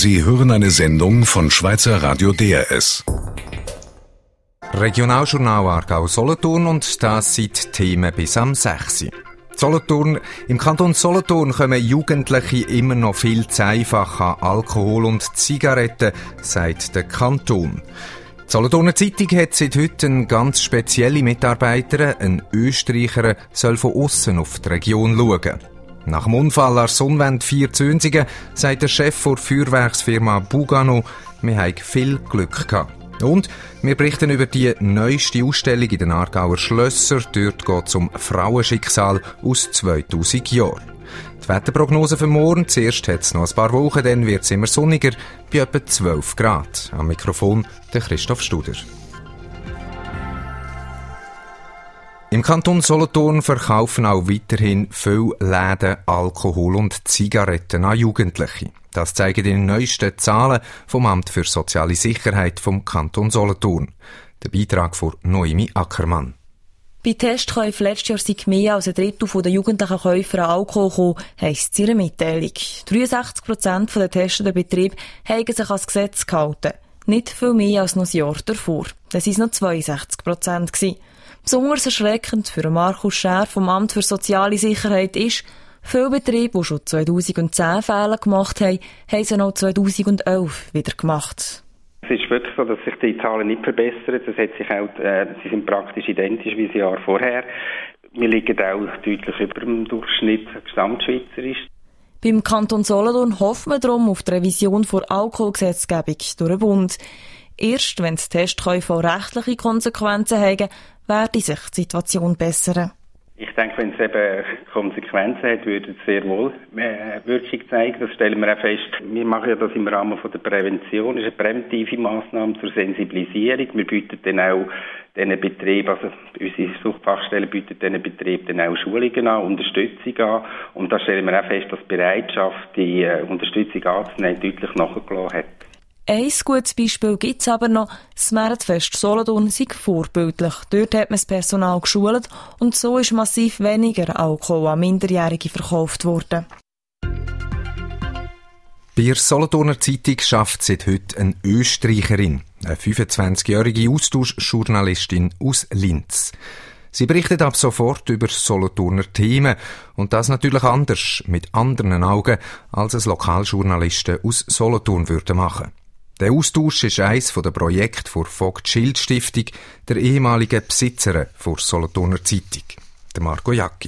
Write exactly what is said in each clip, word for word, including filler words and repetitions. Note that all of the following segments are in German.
Sie hören eine Sendung von Schweizer Radio D R S. Regionaljournal Aargau-Solothurn und das sind Themen bis am sechs. Solothurn, im Kanton Solothurn kommen Jugendliche immer noch viel zu einfach an Alkohol und Zigaretten, sagt der Kanton. Die Solothurner Zeitung hat seit heute eine ganz spezielle Mitarbeiterin, ein Österreicher, soll von aussen auf die Region schauen. Nach dem Unfall an Sonnwend vier Zünzigen sagt der Chef der Feuerwerksfirma Bugano, wir haben viel Glück gehabt. Und wir berichten über die neueste Ausstellung in den Aargauer Schlössern. Dort geht es um Frauenschicksal aus zweitausend Jahren. Die Wetterprognose für morgen. Zuerst hat es noch ein paar Wochen, dann wird es immer sonniger, bei etwa zwölf Grad. Am Mikrofon der Christoph Studer. Im Kanton Solothurn verkaufen auch weiterhin viele Läden Alkohol und Zigaretten an Jugendliche. Das zeigen die neuesten Zahlen vom Amt für Soziale Sicherheit vom Kanton Solothurn. Der Beitrag von Noemi Ackermann. Bei Testkäufen letztes Jahr sind mehr als ein Drittel der jugendlichen Käufer an Alkohol gekommen, heisst es in ihrer Mitteilung. dreiundsechzig Prozent der testeten Betriebe haben sich ans Gesetz gehalten. Nicht viel mehr als noch ein Jahr davor. Das waren noch zweiundsechzig Prozent. Besonders erschreckend für Markus Scher vom Amt für Soziale Sicherheit ist, viele Betriebe, die schon zweitausendzehn Fälle gemacht haben, haben sie noch zweitausendelf wieder gemacht. Es ist wirklich so, dass sich die Zahlen nicht verbessern. Das hat sich auch, äh, sie sind praktisch identisch wie das Jahr vorher. Wir liegen auch deutlich über dem Durchschnitt gesamtschweizerisch. Beim Kanton Solothurn hofft man darum auf die Revision der Alkoholgesetzgebung durch den Bund. Erst wenn die Testkäufe auch rechtliche Konsequenzen haben, werde sich die Situation bessern. Ich denke, wenn es eben Konsequenzen hat, würde es sehr wohl äh, Wirkung zeigen. Das stellen wir auch fest. Wir machen ja das im Rahmen von der Prävention. Das ist eine präventive Massnahme zur Sensibilisierung. Wir bieten dann auch diesen Betrieben, also unsere Suchtfachstelle bietet diesen Betrieben dann auch Schulungen an, Unterstützung an. Und da stellen wir auch fest, dass die Bereitschaft, die äh, Unterstützung anzunehmen, deutlich nachgelassen hat. Ein gutes Beispiel gibt es aber noch. Das Märzfest Solothurn sei vorbildlich. Dort hat man das Personal geschult und so ist massiv weniger Alkohol an Minderjährige verkauft worden. Bei der Solothurner Zeitung arbeitet seit heute eine Österreicherin, eine fünfundzwanzigjährige Austauschjournalistin aus Linz. Sie berichtet ab sofort über Solothurner Themen und das natürlich anders, mit anderen Augen, als es Lokaljournalisten aus Solothurn würden machen. Der Austausch ist eines der Projekte der Vogt-Schild-Stiftung, der ehemaligen Besitzerin der Solothurner Zeitung, der Marco Jacki.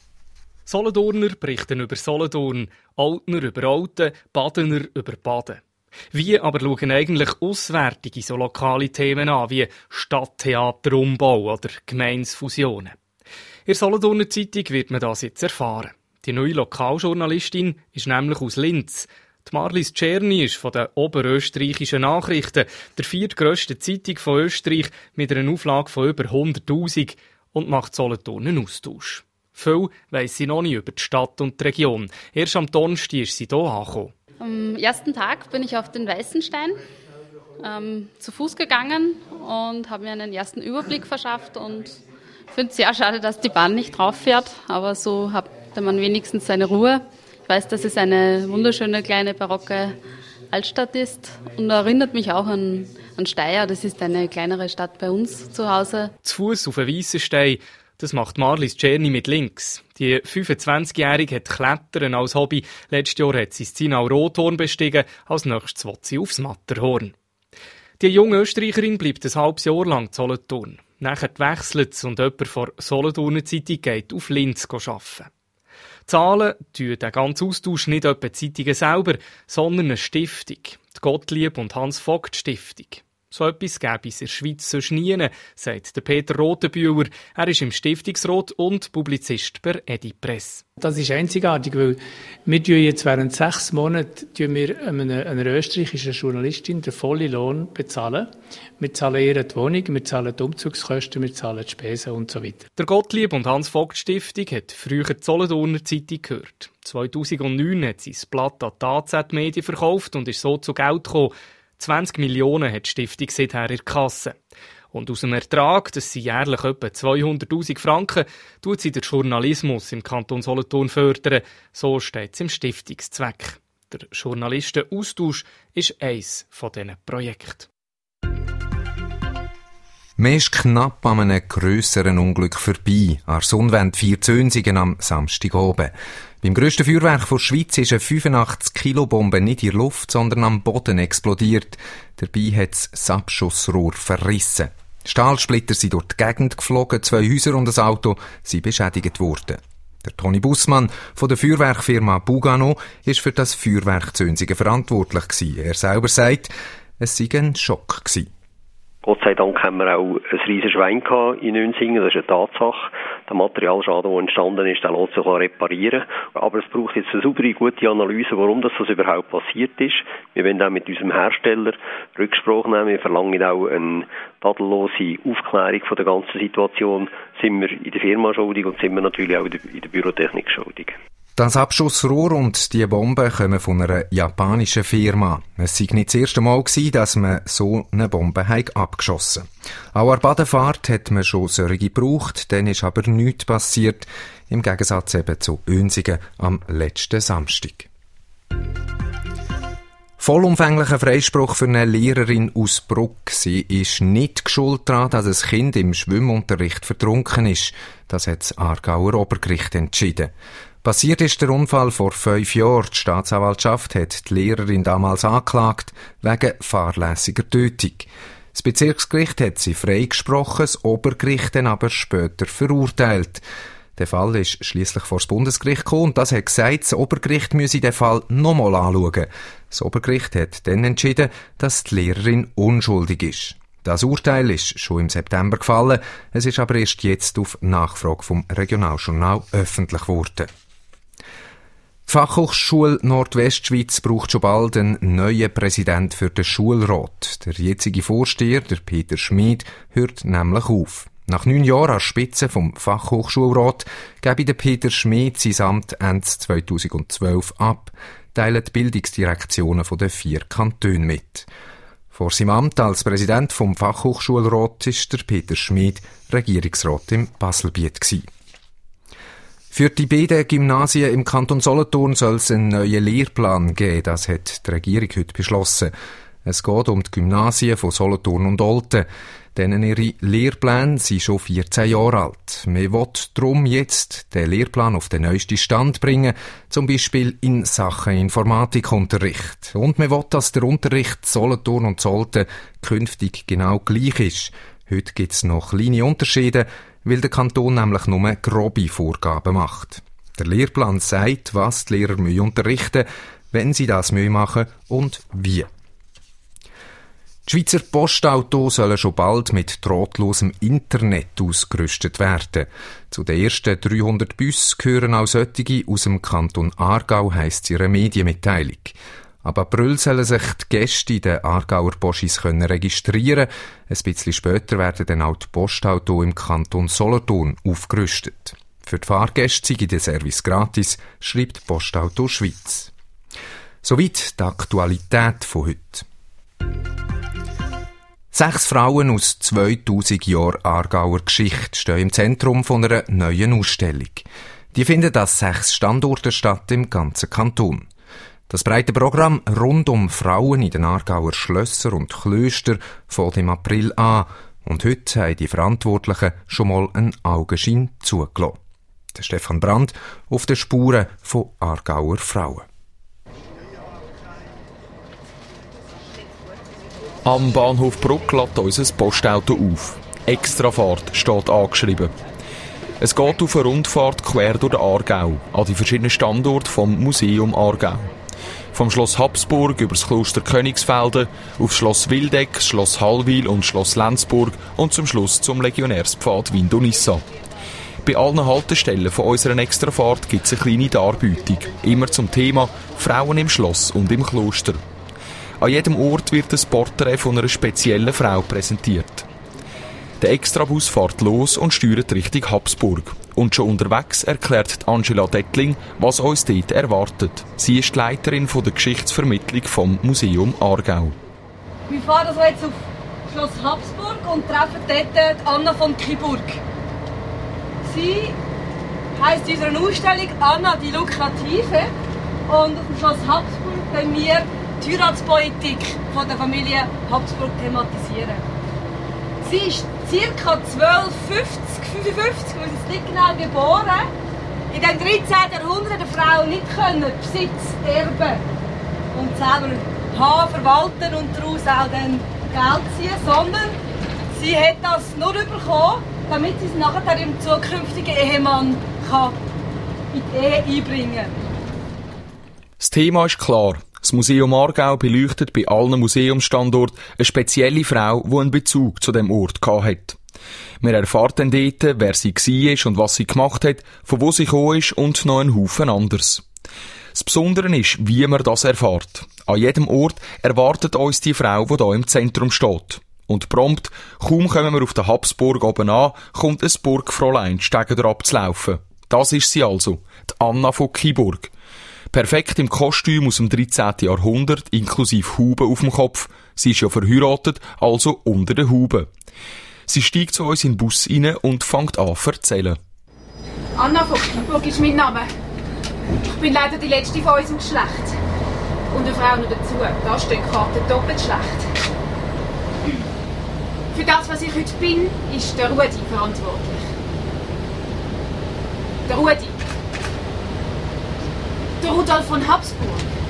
Solothurner berichten über Solothurn, Altner über Alten, Badener über Baden. Wie aber schauen eigentlich Auswärtige so lokale Themen an, wie Stadttheaterumbau oder Gemeinsfusionen? In der Solothurner Zeitung wird man das jetzt erfahren. Die neue Lokaljournalistin ist nämlich aus Linz. Die Marlies Czerny ist von den oberösterreichischen Nachrichten, der viertgrössten Zeitung von Österreich mit einer Auflage von über hunderttausend und macht Solothurn einen Austausch. Viel weiss sie noch nicht über die Stadt und die Region. Erst am Donnerstag ist sie hier angekommen. Am ersten Tag bin ich auf den Weißenstein ähm, zu Fuß gegangen und habe mir einen ersten Überblick verschafft und finde es sehr schade, dass die Bahn nicht drauf fährt, aber so hat man wenigstens seine Ruhe. Ich weiß, dass es eine wunderschöne kleine barocke Altstadt ist und erinnert mich auch an, an Steyr. Das ist eine kleinere Stadt bei uns zu Hause. Zu Fuß auf einen Weissenstein, das macht Marlies Czerny mit links. Die fünfundzwanzigjährige hat Klettern als Hobby. Letztes Jahr hat sie das Zinau-Rothorn bestiegen, als nächstes will sie aufs Matterhorn. Die junge Österreicherin bleibt ein halbes Jahr lang in Solothurn. Nachher wechselt es und jemand von der Solothurner Zeitung geht auf Linz arbeiten. Zahlen tun den ganzen Austausch nicht etwa die Zeitungen selber, sondern eine Stiftung, die Gottlieb und Hans Vogt Stiftung. So etwas gäbe es in der Schweiz sonst nie, sagt der Peter Rotenbühler. Er ist im Stiftungsrat und Publizist bei Edipress. Das ist einzigartig, weil wir tun jetzt während sechs Monaten tun wir einer, einer österreichischen Journalistin den vollen Lohn bezahlen. Wir zahlen ihr die Wohnung, wir zahlen die Umzugskosten, wir zahlen die Spesen und so weiter. Der Gottlieb und Hans Vogt Stiftung hat früher die Solothurner Zeitung gehört. zweitausendneun hat sie das Blatt an die A Z Medien verkauft und ist so zu Geld gekommen. zwanzig Millionen hat die Stiftung seither in der Kasse. Und aus dem Ertrag, das sind jährlich etwa zweihunderttausend Franken, tut sie den Journalismus im Kanton Solothurn fördern. So steht es im Stiftungszweck. Der Journalistenaustausch ist eines von diesen Projekten. Man ist knapp an einem grösseren Unglück vorbei, an der Sonnenwende vier Zönsigen am Samstag oben. Beim grössten Feuerwerk der Schweiz ist eine fünfundachtzig Kilo Bombe nicht in der Luft, sondern am Boden explodiert. Dabei hat das Abschussrohr verrissen. Stahlsplitter sind durch die Gegend geflogen, zwei Häuser und ein Auto sind beschädigt worden. Der Toni Bussmann von der Feuerwerkfirma Bugano ist für das Feuerwerk Zönsigen verantwortlich gewesen. Er selber sagt, es sei ein Schock gewesen. Gott sei Dank haben wir auch ein riesiges Schwein in Nönsingen, das ist eine Tatsache. Der Materialschaden, der entstanden ist, der lässt sich auch reparieren. Aber es braucht jetzt eine saubere, gute Analyse, warum das, das überhaupt passiert ist. Wir wollen auch mit unserem Hersteller Rücksprache nehmen. Wir verlangen auch eine tadellose Aufklärung von der ganzen Situation. Sind wir in der Firma schuldig und sind wir natürlich auch in der Bürotechnik schuldig. Das Abschussrohr und die Bombe kommen von einer japanischen Firma. Es war nicht das erste Mal, dass man so eine Bombe abgeschossen hat. Auch an der Badefahrt hat man schon solche gebraucht, dann ist aber nichts passiert, im Gegensatz eben zu Oensingen am letzten Samstag. Vollumfänglicher Freispruch für eine Lehrerin aus Bruck. Sie ist nicht schuld daran, dass ein Kind im Schwimmunterricht vertrunken ist. Das hat das Aargauer Obergericht entschieden. Passiert ist der Unfall vor fünf Jahren. Die Staatsanwaltschaft hat die Lehrerin damals angeklagt wegen fahrlässiger Tötung. Das Bezirksgericht hat sie freigesprochen, das Obergericht dann aber später verurteilt. Der Fall ist schliesslich vor das Bundesgericht gekommen und das hat gesagt, das Obergericht müsse den Fall nochmal anschauen. Das Obergericht hat dann entschieden, dass die Lehrerin unschuldig ist. Das Urteil ist schon im September gefallen, es ist aber erst jetzt auf Nachfrage vom Regionaljournal öffentlich geworden. Die Fachhochschule Nordwestschweiz braucht schon bald einen neuen Präsident für den Schulrat. Der jetzige Vorsteher, der Peter Schmid, hört nämlich auf. Nach neun Jahren an der Spitze vom Fachhochschulrat gebe der Peter Schmid sein Amt Ende zweitausendzwölf ab, teilen die Bildungsdirektionen der vier Kantone mit. Vor seinem Amt als Präsident vom Fachhochschulrat ist der Peter Schmid Regierungsrat im Baselbiet gewesen. Für die beiden Gymnasien im Kanton Solothurn soll es einen neuen Lehrplan geben, das hat die Regierung heute beschlossen. Es geht um die Gymnasien von Solothurn und Olten. Denn ihre Lehrpläne sind schon vierzehn Jahre alt. Man will darum jetzt den Lehrplan auf den neuesten Stand bringen, zum Beispiel in Sachen Informatikunterricht. Und man will, dass der Unterricht Solothurn und Olten künftig genau gleich ist. Heute gibt es noch kleine Unterschiede, weil der Kanton nämlich nur grobe Vorgaben macht. Der Lehrplan sagt, was die Lehrer müssen unterrichten, wenn sie das machen und wie. Die Schweizer Postautos sollen schon bald mit drahtlosem Internet ausgerüstet werden. Zu den ersten dreihundert Bussen gehören auch solche aus dem Kanton Aargau, heisst es in einer Medienmitteilung. Ab April sollen sich die Gäste in den Aargauer Poschis registrieren. Ein bisschen später werden dann auch die Postautos im Kanton Solothurn aufgerüstet. Für die Fahrgäste sei der Service gratis, schreibt Postauto Schweiz. Soweit die Aktualität von heute. Sechs Frauen aus zweitausend Jahren Aargauer Geschichte stehen im Zentrum von einer neuen Ausstellung. Die findet an sechs Standorten statt im ganzen Kanton. Das breite Programm rund um Frauen in den Aargauer Schlössern und Klöstern fängt im April an und heute haben die Verantwortlichen schon mal einen Augenschein zugelassen. Der Stefan Brand auf den Spuren von Aargauer Frauen. Am Bahnhof Bruck lädt unser Postauto auf. Extrafahrt steht angeschrieben. Es geht auf eine Rundfahrt quer durch den Aargau, an die verschiedenen Standorte vom Museum Aargau. Vom Schloss Habsburg über das Kloster Königsfelden, auf Schloss Wildeck, Schloss Hallwil und Schloss Lenzburg und zum Schluss zum Legionärspfad Vindonissa. Bei allen Haltestellen von unserer Extrafahrt gibt es eine kleine Darbietung, immer zum Thema Frauen im Schloss und im Kloster. An jedem Ort wird ein Porträt von einer speziellen Frau präsentiert. Der Extrabus fährt los und steuert Richtung Habsburg. Und schon unterwegs erklärt Angela Dettling, was uns dort erwartet. Sie ist die Leiterin von der Geschichtsvermittlung vom Museum Aargau. Wir fahren also jetzt auf Schloss Habsburg und treffen dort Anna von Kiburg. Sie heisst in unserer Ausstellung Anna die Lukrative. Und auf dem Schloss Habsburg wenn wir die Heiratspolitik von der Familie Habsburg thematisieren. Sie ist ca. zwölf fünfzig, fünfundfünfzig, ich weiß jetzt nicht genau, geboren. In dem dreizehnten Jahrhundert eine Frau nicht können Besitz erben und selber haben, verwalten und daraus auch dann Geld ziehen, sondern sie hat das nur bekommen, damit sie es nachher dem zukünftigen Ehemann kann in die Ehe einbringen kann. Das Thema ist klar. Das Museum Aargau beleuchtet bei allen Museumsstandorten eine spezielle Frau, die einen Bezug zu dem Ort hatte. Wir erfahren dann dort, wer sie war und was sie gemacht hat, von wo sie gekommen ist und noch einen Haufen anderes. Das Besondere ist, wie man das erfährt. An jedem Ort erwartet uns die Frau, die hier im Zentrum steht. Und prompt, kaum kommen wir auf der Habsburg oben an, kommt ein Burgfräulein Stegen drauf zu laufen. Das ist sie also, die Anna von Kiburg. Perfekt im Kostüm aus dem dreizehnten Jahrhundert, inklusive Haube auf dem Kopf. Sie ist ja verheiratet, also unter der Haube. Sie steigt zu uns in den Bus rein und fängt an zu erzählen. Anna von Kiburg ist mein Name. Ich bin leider die letzte von unserem Geschlecht. Und eine Frau noch dazu. Da steht die Karte doppelt schlecht. Für das, was ich heute bin, ist der Rudi verantwortlich. Der Rudi. Der Rudolf von Habsburg.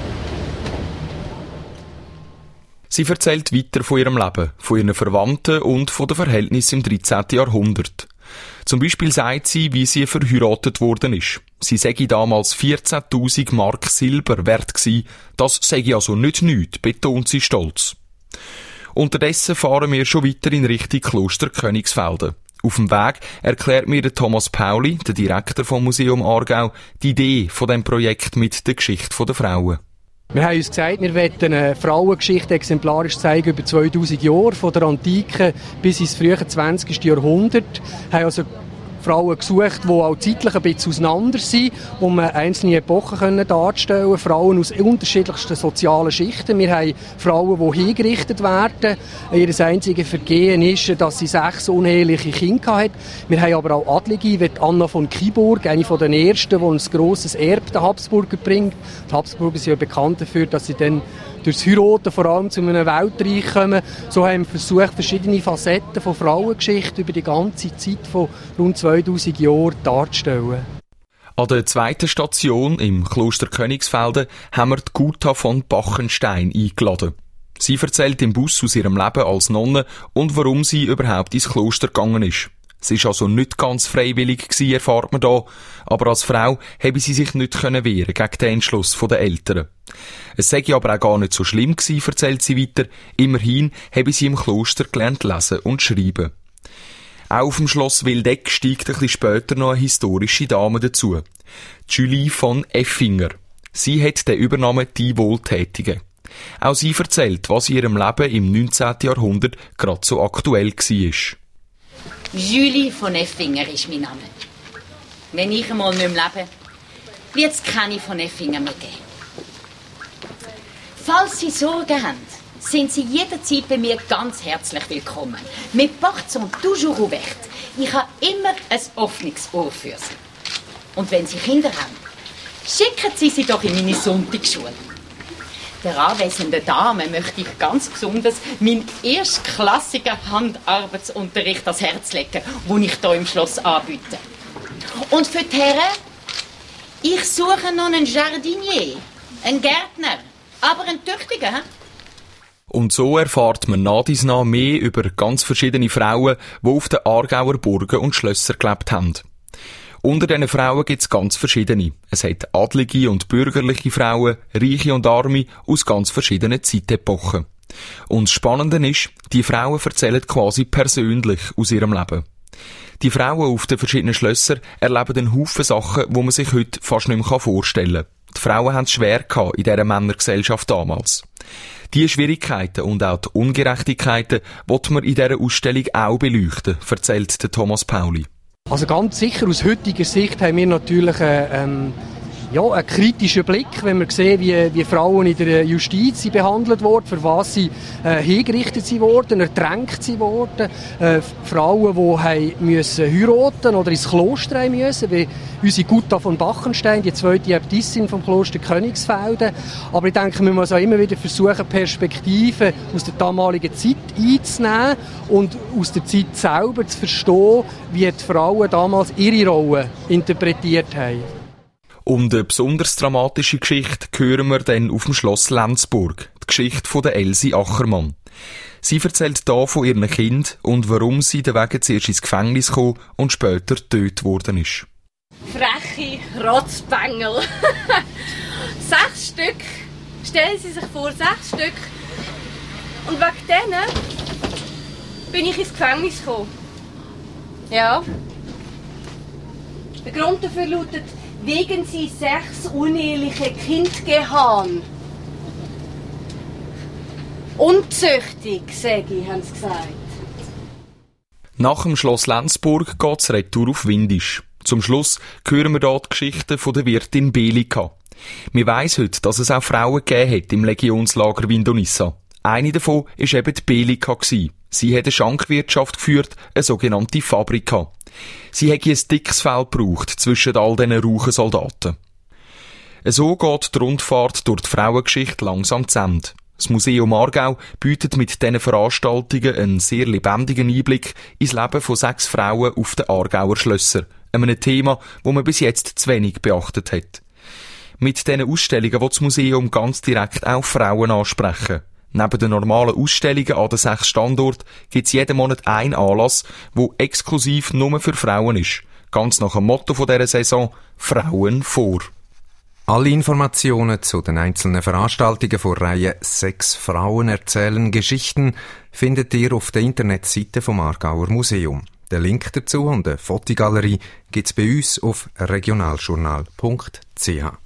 Sie erzählt weiter von ihrem Leben, von ihren Verwandten und von den Verhältnissen im dreizehnten Jahrhundert. Zum Beispiel sagt sie, wie sie verheiratet worden ist. Sie sei damals vierzehntausend Mark Silber wert gewesen. Das sei also nicht nichts, betont sie stolz. Unterdessen fahren wir schon weiter in Richtung Kloster Königsfelden. Auf dem Weg erklärt mir der Thomas Pauli, der Direktor vom Museum Aargau, die Idee von dem Projekt mit der Geschichte der Frauen. Wir haben uns gesagt, wir wollen eine Frauengeschichte exemplarisch zeigen über zweitausend Jahre, von der Antike bis ins frühe zwanzigste Jahrhundert. Wir haben also Frauen gesucht, die auch zeitlich ein bisschen auseinander sind, um einzelne Epochen darstellen können. Frauen aus unterschiedlichsten sozialen Schichten. Wir haben Frauen, die hingerichtet werden. Ihr einziges Vergehen ist, dass sie sechs uneheliche Kinder hatten. Wir haben aber auch Adlige, wie Anna von Kiburg, eine von den ersten, die ein grosses Erbe der Habsburger bringt. Die Habsburger sind ja bekannt dafür, dass sie dann durchs Heiraten vor allem zu einem Weltreich kommen. So haben wir versucht, verschiedene Facetten von Frauengeschichte über die ganze Zeit von rund zweitausend Jahren darzustellen. An der zweiten Station im Kloster Königsfelden haben wir die Guta von Bachenstein eingeladen. Sie erzählt im Bus aus ihrem Leben als Nonne und warum sie überhaupt ins Kloster gegangen ist. Sie war also nicht ganz freiwillig gewesen, erfahrt man da, aber als Frau habe sie sich nicht wehren gegen den Entschluss der Eltern. Es sei aber auch gar nicht so schlimm gewesen, erzählt sie weiter. Immerhin habe sie im Kloster gelernt lesen und schreiben. Auch auf dem Schloss Wildeck steigt ein bisschen später noch eine historische Dame dazu. Julie von Effinger. Sie hat den Übernamen «Die Wohltätige». Auch sie erzählt, was in ihrem Leben im neunzehnten Jahrhundert gerade so aktuell war. Julie von Effinger ist mein Name. Wenn ich einmal nicht mehr lebe, wird es keine von Effinger mehr geben. Falls Sie Sorgen haben, sind Sie jederzeit bei mir ganz herzlich willkommen. Mes portes sont toujours ouvertes. Ich habe immer ein offenes Ohr für Sie. Und wenn Sie Kinder haben, schicken Sie sie doch in meine Sonntagsschule. Der anwesenden Dame möchte ich ganz besonders meinen erstklassigen Handarbeitsunterricht ans Herz legen, den ich hier im Schloss anbiete. Und für die Herren, ich suche noch einen Jardinier, einen Gärtner, aber einen tüchtigen. He? Und so erfahrt man nach dies nach mehr über ganz verschiedene Frauen, die auf den Aargauer Burgen und Schlössern gelebt haben. Unter diesen Frauen gibt es ganz verschiedene. Es hat adlige und bürgerliche Frauen, reiche und arme, aus ganz verschiedenen Zeitepochen. Und das Spannende ist, die Frauen erzählen quasi persönlich aus ihrem Leben. Die Frauen auf den verschiedenen Schlössern erleben einen Haufen Sachen, die man sich heute fast nicht mehr vorstellen kann. Die Frauen haben es schwer gehabt in dieser Männergesellschaft damals. Diese Schwierigkeiten und auch die Ungerechtigkeiten wollen wir in dieser Ausstellung auch beleuchten, erzählt der Thomas Pauli. Also ganz sicher, aus heutiger Sicht haben wir natürlich äh, ähm, ja, ein kritischer Blick, wenn wir sehen, wie, wie Frauen in der Justiz behandelt wurden, für was sie äh, hingerichtet sie wurden, ertränkt sie wurden. Äh, Frauen, die haben müssen heiraten oder ins Kloster haben müssen, wie unsere Gutta von Bachenstein, die zweite Äbtissin vom Kloster Königsfelden. Aber ich denke, wir müssen auch immer wieder versuchen, Perspektiven aus der damaligen Zeit einzunehmen und aus der Zeit selber zu verstehen, wie die Frauen damals ihre Rolle interpretiert haben. Um eine besonders dramatische Geschichte hören wir dann auf dem Schloss Lenzburg, die Geschichte von der Elsie Achermann. Sie erzählt hier von ihren Kind und warum sie deswegen zuerst ins Gefängnis kam und später getötet worden ist. Freche Rotzbengel. Sechs Stück. Stellen Sie sich vor, sechs Stück. Und wegen denen bin ich ins Gefängnis gekommen. Ja. Der Grund dafür lautet, wegen sie sechs uneheliche Kinder haben. Unzüchtig, sage ich, haben sie gesagt. Nach dem Schloss Lenzburg geht es retour auf Windisch. Zum Schluss hören wir hier die Geschichte von der Wirtin Belika. Wir weiss heute, dass es auch Frauen gegeben hat im Legionslager Vindonissa. Eine davon war eben die Belika. Sie hat eine Schankwirtschaft geführt, eine sogenannte Fabrika. Sie hätte ein dickes Fell gebraucht zwischen all diesen rauchen Soldaten. So geht die Rundfahrt durch die Frauengeschichte langsam zu Ende. Das Museum Aargau bietet mit diesen Veranstaltungen einen sehr lebendigen Einblick ins Leben von sechs Frauen auf den Aargauer Schlössern. Einem Thema, das man bis jetzt zu wenig beachtet hat. Mit diesen Ausstellungen will das Museum ganz direkt auch Frauen ansprechen. Neben den normalen Ausstellungen an den sechs Standorten gibt es jeden Monat einen Anlass, der exklusiv nur für Frauen ist. Ganz nach dem Motto von dieser Saison: Frauen vor. Alle Informationen zu den einzelnen Veranstaltungen von Reihe «Sechs Frauen erzählen Geschichten» findet ihr auf der Internetseite vom Aargauer Museum. Den Link dazu und eine Fotogalerie gibt es bei uns auf regionaljournal punkt c h.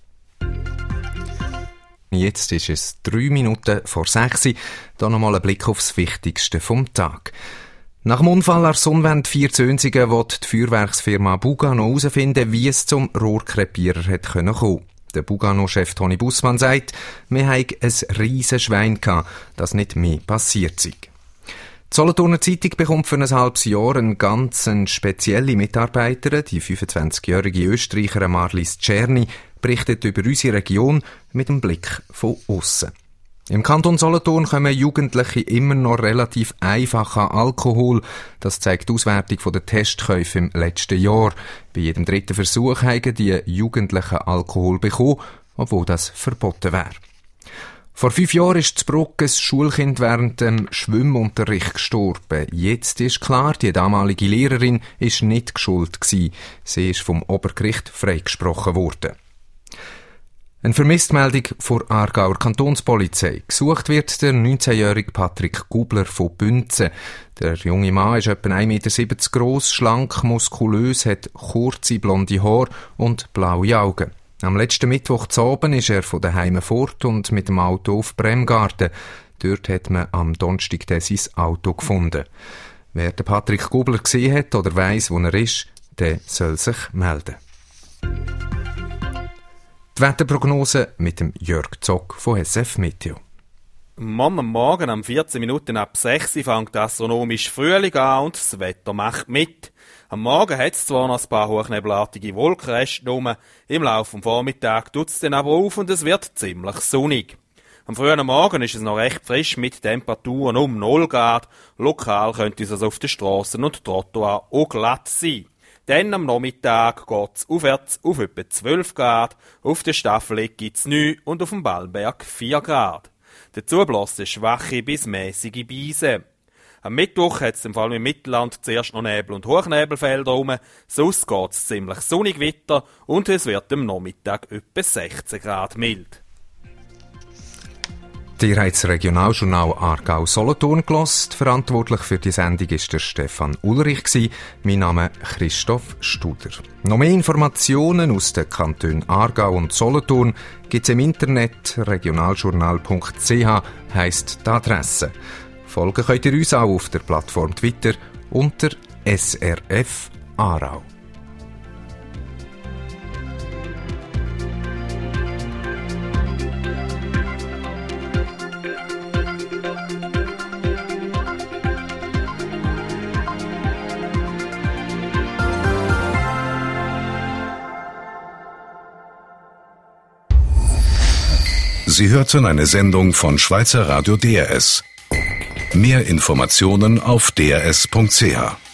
Jetzt ist es drei Minuten vor sechs. Hier nochmal ein Blick aufs Wichtigste vom Tag. Nach dem Unfall an der Sonnenwende vier Zönsigen will die Feuerwerksfirma Bugano herausfinden, wie es zum Rohrkrepierer hätte kommen können. Der Bugano-Chef Toni Bussmann sagt, wir hatten ein riesen Schwein gehabt, das nicht mehr passiert sei. Die Solothurner Zeitung bekommt für ein halbes Jahr eine ganz spezielle Mitarbeiterin. Die fünfundzwanzigjährige Österreicherin Marlies Czerny berichtet über unsere Region mit einem Blick von aussen. Im Kanton Solothurn kommen Jugendliche immer noch relativ einfach an Alkohol. Das zeigt die Auswertung der Testkäufe im letzten Jahr. Bei jedem dritten Versuch haben die Jugendlichen Alkohol bekommen, obwohl das verboten wäre. Vor fünf Jahren ist in Bruck ein Schulkind während dem Schwimmunterricht gestorben. Jetzt ist klar, die damalige Lehrerin ist nicht schuld gewesen. Sie ist vom Obergericht freigesprochen worden. Eine Vermisstmeldung vor Aargauer Kantonspolizei. Gesucht wird der neunzehnjährige Patrick Gubler von Bünzen. Der junge Mann ist etwa ein Meter siebzig gross, schlank, muskulös, hat kurze blonde Haare und blaue Augen. Am letzten Mittwoch zu Abend ist er von daheim fort und mit dem Auto auf Bremgarten. Dort hat man am Donnerstag sein Auto gefunden. Wer den Patrick Gubler gesehen hat oder weiss, wo er ist, der soll sich melden. Die Wetterprognose mit dem Jörg Zock von S F Meteo. Morgen am Morgen um vierzehn Minuten ab sechs fängt der astronomische Frühling an und das Wetter macht mit. Am Morgen hat es zwar noch ein paar hochnebelartige Wolkenreste rum, im Laufe des Vormittags tut es dann aber auf und es wird ziemlich sonnig. Am frühen Morgen ist es noch recht frisch mit Temperaturen um null Grad. Lokal könnte es also auf den Strassen und Trottoirs auch glatt sein. Dann am Nachmittag geht es aufwärts auf etwa zwölf Grad, auf der Staffelegg gibt es neun und auf dem Ballberg vier Grad. Dazu bläst schwache bis mäßige Beise. Am Mittwoch hat es im Fall im Mittelland zuerst noch Nebel- und Hochnebelfelder rum, sonst geht es ziemlich sonnig weiter und es wird am Nachmittag etwa sechzehn Grad mild. Ihr habt das Regionaljournal Aargau-Solothurn gehört. Verantwortlich für die Sendung war der Stefan Ulrich. Mein Name ist Christoph Studer. Noch mehr Informationen aus den Kantonen Aargau und Solothurn gibt es im Internet. regionaljournal punkt c h heisst die Adresse. Folgen könnt ihr uns auch auf der Plattform Twitter unter S R F Aarau. Sie hörten eine Sendung von Schweizer Radio D R S. Mehr Informationen auf d r s punkt c h.